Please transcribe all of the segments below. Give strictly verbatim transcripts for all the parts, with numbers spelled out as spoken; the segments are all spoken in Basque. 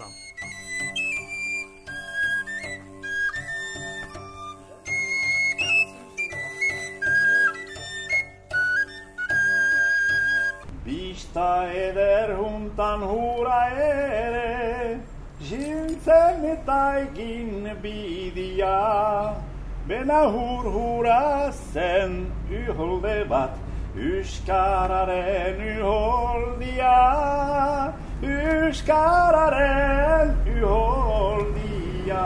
Bista eder juntan hura ere, jiltzen eta egin bidia, bena hur hura zen uholde bat, Euskararen uholdia, Euskararen uholdia.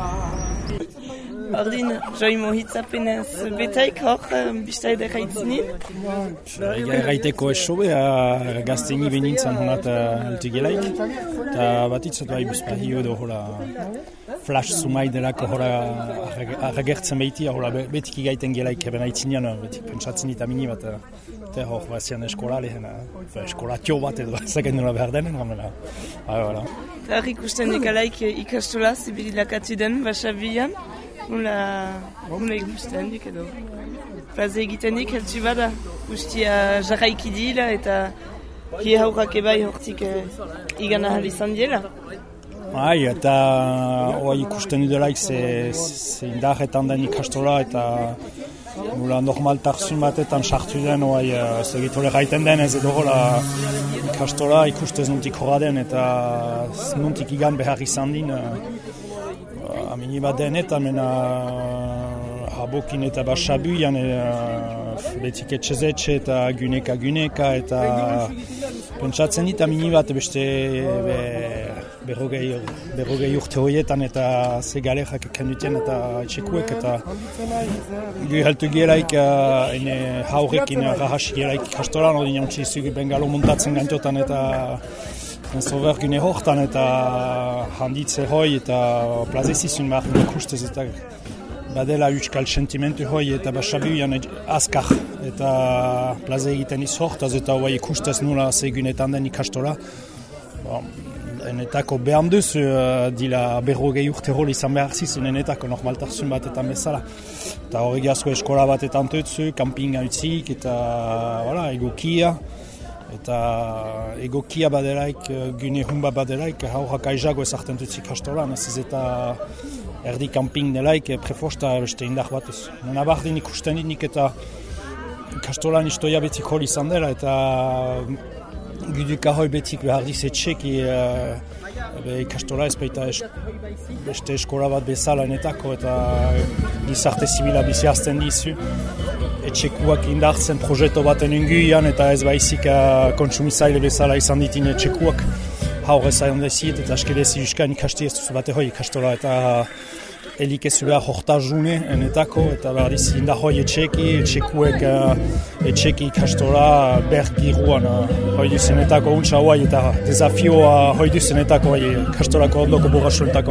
Ordin, joimo hitzapenez betaik hor, bista edera itzinin? Erraiteko esobe, gazteni benintzen honat altegelaik, eta bat itzat bai bizpahio edo hola flash sumai delako hola arragertzen behiti, hola betik igaiten gelaik eben aitzinean, betik pentsatzen dit amini bat, eta hor bazian eskola lehen, eskola tio bat edo zaken nola behar denen, gamela. Eta harrik usten ekalaik ikastola, zibililakatu den, basabian, Hula, hula ikusten dik edo. Plaze egiten dik, heltsu bada. Ustia jarraiki dila eta hi haurrak ebai hortik eh, igan ahal izan diela. Ai, eta oa ikusten dudelaik ze, ze indarretan den ikastola eta hula normaltasun batetan sartu den oa segitole gaiten den ez edo hola ikastola ikustez nuntik horra den eta nuntik igan behar izan din. Amini bat den eta mena habokin eta basabuian betik etxezetxe eta guneka guneka eta pentsatzen dit amini bat beste berrogei, berrogei urte horietan eta ze galerak kenduten eta etxekuek eta gu heltu gelaik ene haurekin rahas gelaik ikastolan hori niontzi zugu bengalo muntatzen gantotan eta Zober gune hortan eta handitze hoi eta plazezizun behar ikustez eta badela euskal sentimentu hoi eta basabuian azkar eta plaze egiten iz hortaz eta hoi ikustez nula segunetan den ikastola. Enetako behan duzu uh, dila berrogei urte hori izan behar zizun enetako normaltasun batetan bezala. Eta hori asko eskola batetan tutzu, kampinga utzik eta voilà, egokia. Eta egokia badelaik, gune humba badelaik, haurrak aizago ezartzen dutzik ikastolan, ez eta erdi camping delaik, prefosta beste indar batuz. Nuna bardin ikusten dinik eta ikastolan istoia betik hori izan dela, eta guduka hoi betik behar dizetxeki e, ikastola ez baita es, beste eskola bat bezala enetako, eta gizarte zibila biziazten dizu. Etxekuak indartzen projeto baten inguian eta ez baizik uh, kontsumizaile bezala izan ditin etxekuak haur ezaion dezit eta askedezi juskan ikasti ez duzu bate hoi ikastola eta elik ez behar hortazune enetako eta behar dizi indar hoi etxeki, etxekuek uh, etxeki ikastola bergiruan uh, hoi duzenetako untsa hoi eta desafioa hoi duzenetako hoi ikastolako ondoko burrasuentako.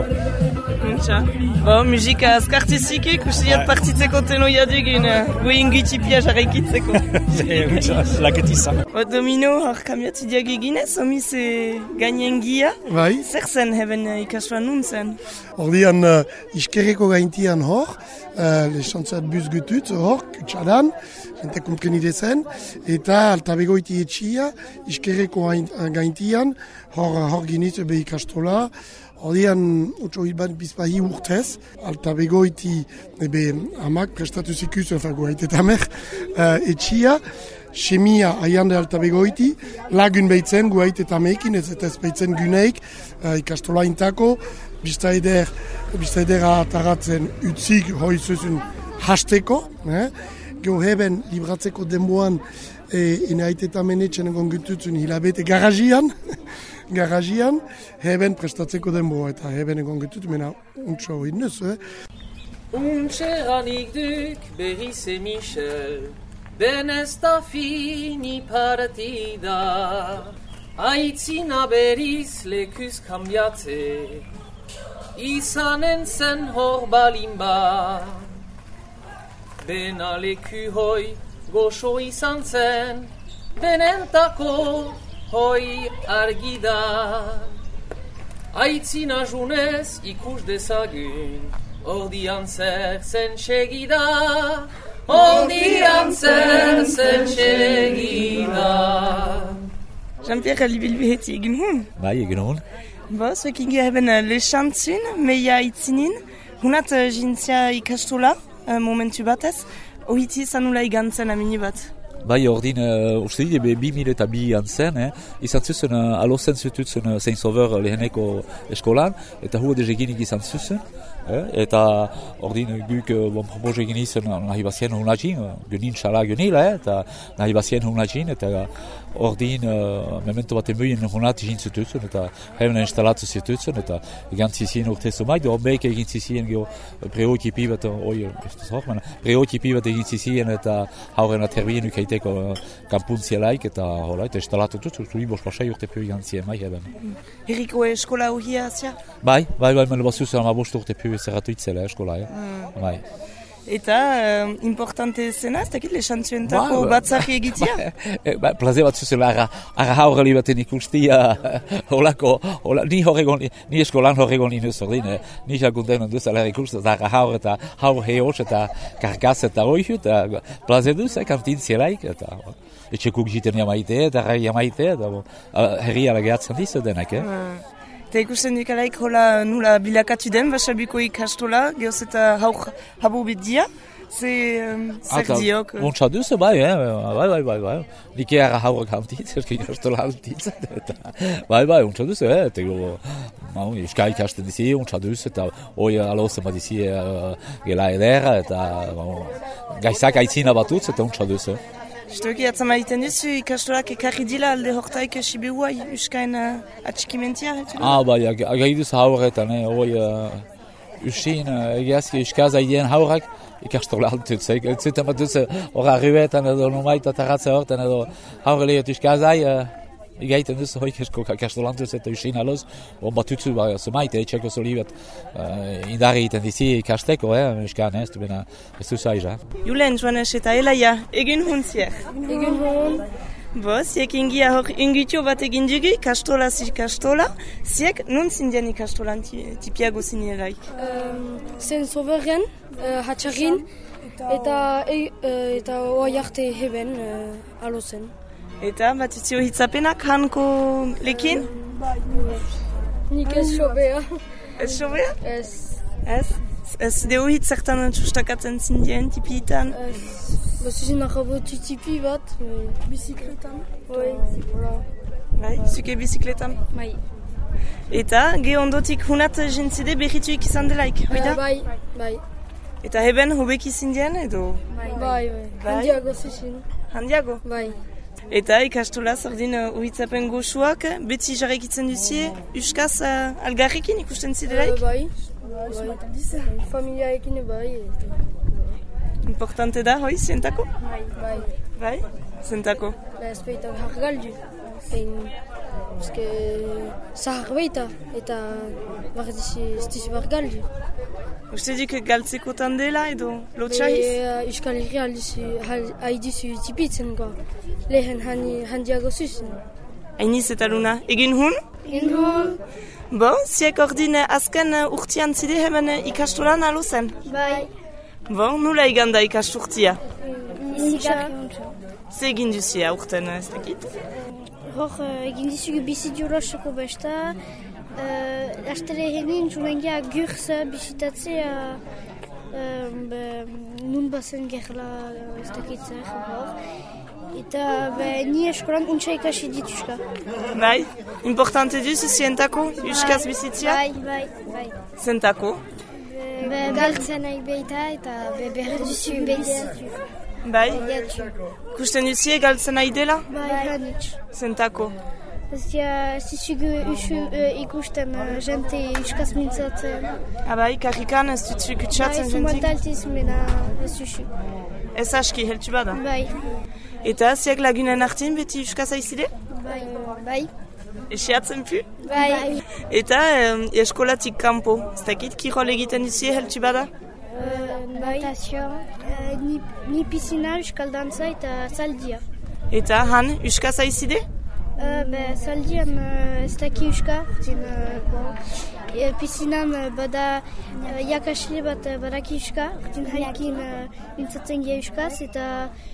Bo, musika azkartizik ikusiat partitzeko tenoia dugun, goien gutxipia jarraikitzeko. Laketizan. Bo, domino, hor kamiatu diag eginez, omiz e gainen gia. Bai. Zer zen heben ikasua nun zen? Ordian uh, iskerreko gaintian hor, uh, lesantzat buz gutut hor, kutsadan, jente komprenide zen, eta altabegoiti etxia, iskerreko gaintian, hor, hor ginit be ikastola, Ordian, utxo hilban bizpahi urtez, alta begoiti ebe amak prestatu zikuz, enfago haitet amer, uh, etxia, semia aiande alta begoiti, lagun behitzen gu haitet amekin, ez eta ez behitzen guneik, uh, ikastola intako, bizta eder, bizta edera ataratzen utzik hoi zuzun hasteko, eh? Geo heben libratzeko denboan, e, ene haitet amenetxen egon gututzun hilabete garajian, garajian, heben prestatzeko denbo eta heben egon getut, mena untsa hori nuz, eh? Untxeranik duk berriz e Michel, ben ez da fini partida, aitzina berriz lekuz kambiatze, izanen zen hor balinba, bena leku hoi goxo izan zen, benentako hoi argida, aitzina junez ikus dezagun, ordian zer zen segida, ordian zer zen segida. Jean-Pierre Libilbiheti egin hun. Bai, egin hun. Bo, zuek inge haben lesantzun, meia itzinin. Hunat jintzia ikastola, momentu batez. Ohiti zanula igantzen amini bat. Bai, ordin, uh, uste dide, bi mila eta bi antzen, eh? izan zuzen, uh, alozen zututzen uh, Saint-Sauveur leheneko eskolan, eta hua dezeginik izan zuzen. Eh? Eta ordin guk uh, bon propoz egin izan nahi bazien hunagin, genin xala genila, eh? eta nahi bazien hunagin, eta ordin uh, memento bat emuien hunat egin zututzen, eta hemen instalatu zututzen, eta egantzizien urte zumait, horbeik egin zizien geho preokipi bat, oi, ez da zor, preokipi bat egin zizien, eta hauren aterbien ukaiteko uh, kampuntzielaik, eta hola, eta instalatu zut, zuri bos pasai urte pio egantzien, mai eben. Herriko eskola horia zia? Bai, bai, bai, mele bazuz, ama bost urte pio zerratu itzela eskola, eh? Mm. Bai. Eta, uh, importante zena, ez dakit lexantzuentako ba, batzarri egitea? Ba, ba, plaze bat zuzela, ara, ara haurreli baten ikustia, holako, hola, ni horregon, ni eskolan horregon inuz ordin, eh? Ni jakunten onduz, ala ikusten, ara haur eta haur heos eta karkaz eta hoiu, eta plaze duz, eh, kantinzielaik, eta etxekuk jiten jamaite, eta rai jamaite, eta bon, herri ala gehatzen dizu denak, eh? Mm. Eta ikusten dukalaik hola nula bilakatu den, basabiko ikastola, gehoz eta haur habo bedia, ze zer diok? Ontsa duzu, bai, eh? bai, bai, bai, bai. Nik ega haurrak hamtitz, erki ikastola hamtitz, bai, bai, ontsa duzu, eh? Eta go, iska ikasten dizi, ontsa duzu, eta hoi alozen bat dizi uh, gela edera, eta uh, gaizak aitzina batutz, eta ontsa duzu. Justoki atzamaiten duzu ikastolak ekarri dila alde hortaik sibehuai, uskain uh, atxikimentia? Ah, bai, agai duz haurretan, eh, hoi uh, usin, uh, egiazki uskaz aideen haurrak ikastola altutz, eh, zuten bat duz hor arribetan edo numaita tarratza horten edo haurre lehiot uskazai, uh, egaiten duz hoi ikastola altutz eta usin aloz, hor bat tutzu ba, zumaite, etxeko solibet uh, indarri egiten dizi ikasteko, eh, uskan, ez, bena, ez duz aiz, eh. Julen, Joanes eta Elaia, egin huntziek? Egin hun. Bo, ziek ingia hor ingitio bat egin dugu, ikastola zi ikastola, ziek nun zindian ikastolan tipiago zinelaik? Um, Saint-Sauveurren, uh, hatxarrin, eta e, uh, eta oai arte heben uh, alozen. Eta bat utzio hitzapenak hanko lekin? Bai, nik ez sobea. Ez sobea? Ez. Ez? Ez deo hitz zertan txustakatzen zindien tipietan? Ez. Bazizien arrabotu tipi bat, bizikletan. Bai, hola. Bai, zuke bizikletan? Bai. Eta, ge ondotik hunat jentzide berrituik izan delaik, oida? Uh, bai, bai. Eta heben hobek izin dien, edo? Bai, bai. bai. Handiago zizien. Handiago? Bai. Eta ikastola zordin uh, uhitzapen goxuak, beti jarrekitzen duzie, uskaz uh, algarrekin ikusten zidelaik? Uh, bai, bai. Familiaekin bai. Importante da, hoi, zientako? Bai. Bai. Bai? Zientako? Da ez baita hargaldu. Ein, eske, zahar baita, eta bardizi ez dizi bargaldu. Uste dik galtzekotan dela edo lotxahiz? Uh, Euskal Herria haidizu tipitzen go. Lehen handiago zuzen. Hainiz eta Luna, egin hun? Egin hun. Bo, ziek ordin azken urtian zide hemen ikastolan alo zen? Bai. Bo, nula egan da ikasturtia? Untsa. Ze egin duzia urten ez dakit? Hor, egin dizugu bizitioroseko besta. Uh, Astere henin, jumengia gurz bizitatzea uh, nun bazen gerla ez dakitzer hor. Eta be, ni eskolan untsa ikasi dituska. Bai, importante duzu zientako, uskaz bizitzia? Bai, bai, bai. Zentako? Be, galtzen nahi beita eta be, behar duzu behizitu. Bai? Kusten duzie galtzen nahi dela? Bai, hanitz. Zentako? Zia, zizugu uh, ikusten uh, jente uskaz mintzatzen. Abai, karrikan ez dutzu kutsatzen jentik? Bai, zumaltaltiz, mena ez zuzu. Ez aski, heltu bada? Bai. Eta ziak lagunen artin beti uskaz aizide? Bai. Bai. Esiatzen pu? Bai. Eta um, eskolatik kanpo, ez dakit kirol egiten duzie heltu bada? Uh, Natation, uh, ni, ni piscina, euskaldantza eta saldia. Eta han, uskaz aizide? Uh, be, saldian uh, ez daki uska, zin, uh, bon. e, piscinan uh, bada uh, jakasle bat uh, badaki uska, zin haikin uh, mintzatzen gia uskaz, eta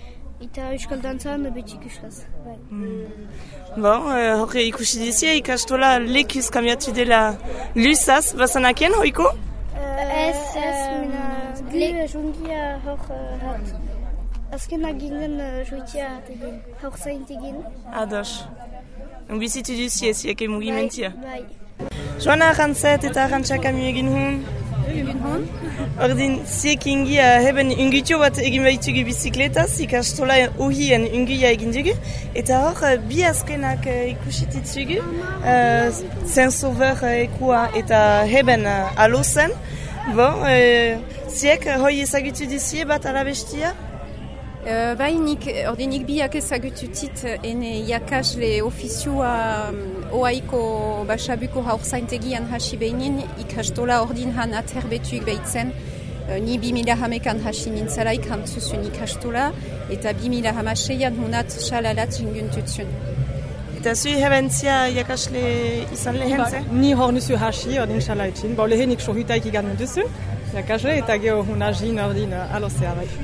Eta euskal dantzan betik euskaz. Bai. Bon, uh, hori ikusi dizia ikastola lekuz kamiatu dela luzaz, bazanakien hoiko? Ez, ez, mena, gu jungia hor hat. Azkenak ginen joitia tegin, hor zaintegin. Ados. Bizitu duzia ziake mugimentia. Bai. Joana arrantzat eta arrantzak amu egin hun? Egin hun. Ordin, ziek ingi heben ungutio bat egin baitugu bizikletaz, ikastola ohien unguia egin dugu. Eta hor, bi azkenak ikusititzugu, uh, Saint-Sauveur ekua eta heben uh, alozen. Bon, uh, ziek hoi ezagutu duzie bat alabestia? Uh, bai, nik, ordinik biak ezagututit ene jakasle ofizioa um, oaiko basabuko haurzaintegian hasi behinin ikastola ordin han aterbetuik behitzen. Uh, ni bi mila hamekan hasi nintzalaik hantzuzun ikastola eta bi mila hamaseian hunat salalat jinguntutsun. Eta zui hebentzia jakasle izan lehen ze? Ba, ni hor nuzu hasi ordin salaitzin. Ba, lehenik sohutaik igan duzu, jakasle eta geho hunajin ordin alozea bai.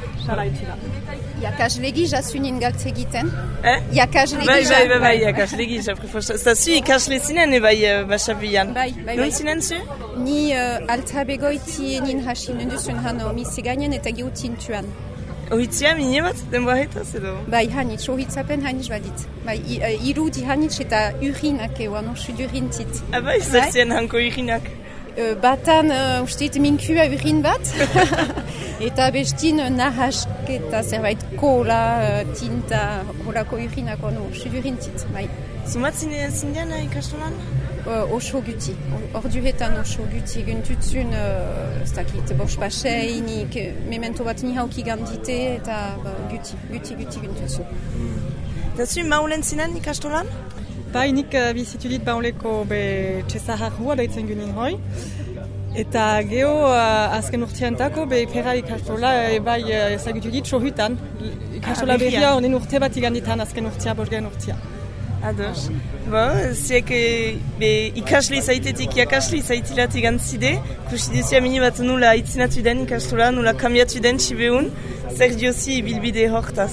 Jakaslegi jasunin galtze egiten. Eh? Jakaslegi bai, bai, bai, bai, jakaslegi, japrefosta. Eta zu ikasle zinen bai basabian. Bai, bai, bai. Non zinen zu? Ni uh, altabegoiti enin hasi nunduzun hano miseganen eta geutintuan. Ohitzia mine bat denboahetaz edo? Bai, hanitz, ohitzapen hanitz badit. Bai, uh, irudi hanitz eta urinak ewan, orsu durintit. Ah, bai, zertzien hanko urinak? Uh, batan, uh, ustit minkua urin bat. Eta bestin nahask eta zerbait kola, uh, tinta, holako urinak ono, orsu durintit. Bai. Zumat zindian ikastolan? Uh, oso guti. Orduetan oso guti guntutzun, uh, ez dakit, bost pasei, nik memento bat ni hauki gandite, eta ba, guti, guti, guti guntutzun. Eta zu maulen zinen ikastolan? Bai, nik uh, bizitu dit bauleko be txezaharrua daitzen gunin hoi. Eta geho uh, azken urteantako be pera ikastola e, bai uh, ezagutu dit sohutan. Ikastola ah, berria honen urte bat iganditan azken urtea, bosgen urtea. Ados. Bo, ziek be, ikasle izaitetik jakasle izaitilat igantzide, kusi duzia mini bat nula itzinatu den ikastola, nula kambiatu den txibeun, zer diozi ibilbide hortaz?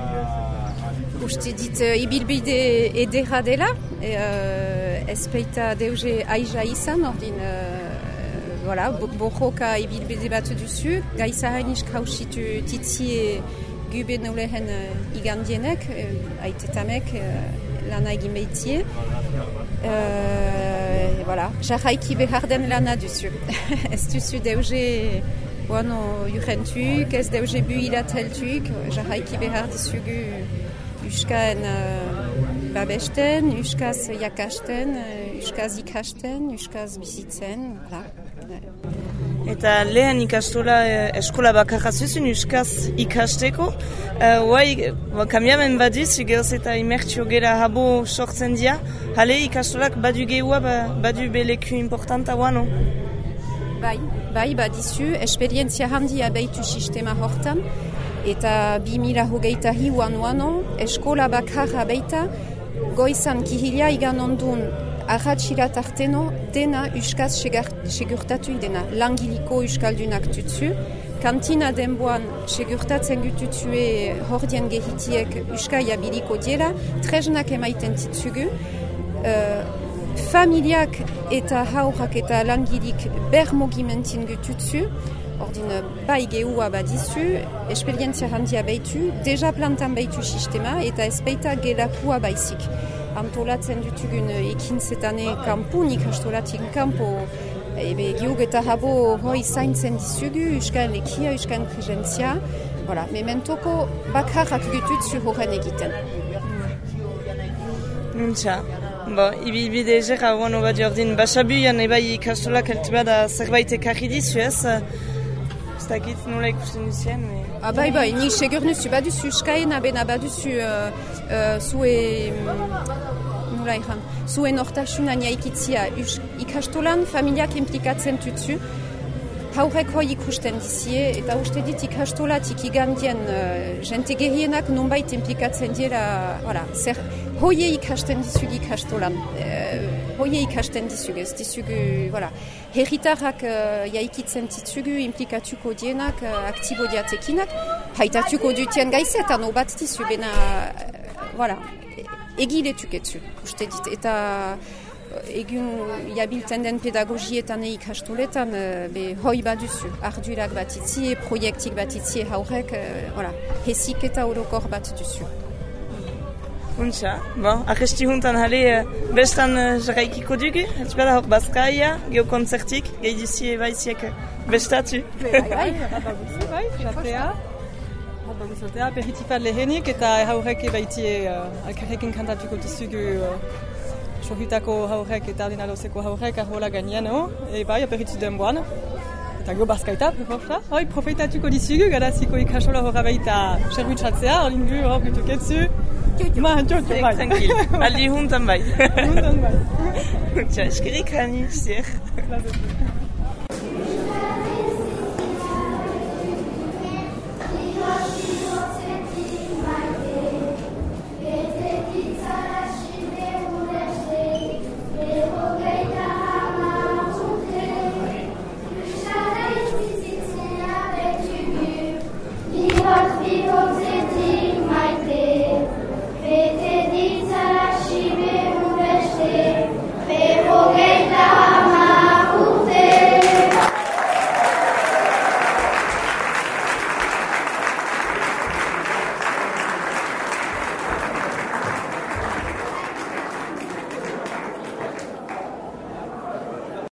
Uste dit uh, ibilbide edera dela, e, uh, ezpeita deuze aiza izan, ordin, uh, voilà, borroka ibilbide bat duzu, gaizahain iskausitu titzie gube nolehen uh, igandienek, uh, aitetamek, uh, lana egin behitie. Uh, voilà. Jarraiki behar den lana duzu. Ez duzu deuze bueno, jurentuk, ez deuze builateltuk, jarraiki behar dizugu uskaen uh, babesten, uskaz jakasten, uh, uskaz ikasten, uskaz bizitzen. Voilà. Eta lehen ikastola eskola bakarra zuzun euskaz ikasteko. Hoai, uh, kamiamen baduz, gehoz eta imertio gera habo sortzen dia. Hale ikastolak badu gehua, badu beleku importanta guano? Bai, bai badizu, esperientzia handia behitu sistema hortan. Eta bi mila hogeita hiuan uano, eskola bakarra beita, goizan kihila igan ondun arratxilat arteno, dena euskaz segurtatu dena. Langiliko euskaldunak tutsu, kantina denboan segurtatzen gututue hordien gehitiek euskal jabiliko diela, tresnak emaiten titzugu, uh, familiak eta haurak eta langilik bermogimentin gututsu, ordin bai gehua badizu, esperientzia handia behitu, deja plantan behitu sistema eta ezpeita gelakua baizik. Antolatzen dutugun ekintzetane kampu, nik astolatik kampo, ebe geuk eta habo hoi zaintzen dizugu, euskal lekia, euskal presentzia, voilà. Mementoko bakarrak gututzu horren egiten. Nuntza. Bo, ibilbide ezera guano bat jordin, basabuian ebai ikastolak altibada zerbait ekarri dizu ez? Ez dakit nola ikusten duzien, me... Ah, bai, bai, ni segur nuzu baduzu, uskaena bena baduzu uh, uh, zue... Um, nola ikan, zue nortasuna niaikitzia ikastolan familiak implikatzen tutzu, haurek hoi ikusten dizie, eta uste dit ikastolatik igandien uh, jente gehienak nonbait implikatzen dira, voilà, zer, hoie ikasten dizu ikastolan. Uh, hoie ikasten dizugu, ez dizugu, voilà. Herritarrak uh, jaikitzen ditzugu implikatuko dienak, uh, aktibo diatekinak, haitatuko dutien gaizetan obat dizu, bena, uh, voilà, egiletuk etzu, uste dit, eta egun jabiltzen den pedagogietan ikastoletan, uh, be hoi baduzu, ardurak bat itzie, proiektik bat itzie haurek, uh, voilà, hesik eta orokor bat duzu. Untxa, bon, ahesti juntan jale bestan jarraikiko dugu, ez bada hor bazkaia, geokonzertik, gehi duzie baiziek bestatu. Bai, bai, rabaguzi, bai, jatea, rabaguzatea, peritipat lehenik eta haurek baitie uh, alkarrekin kantatuko dizugu uh, sohitako haurek eta ordinalozeko haurek arrola gaineno, e bai, aperitu denboan. Eta go bazkaita, preforta, hoi, profetatuko dizugu, gadaziko ikasola horra baita serbutsatzea, olingu hor gutuketzu. Ma, txo, txo, bai. Tranquil, aldi juntan bai. Juntan bai. Txa, eskerik hani, zier.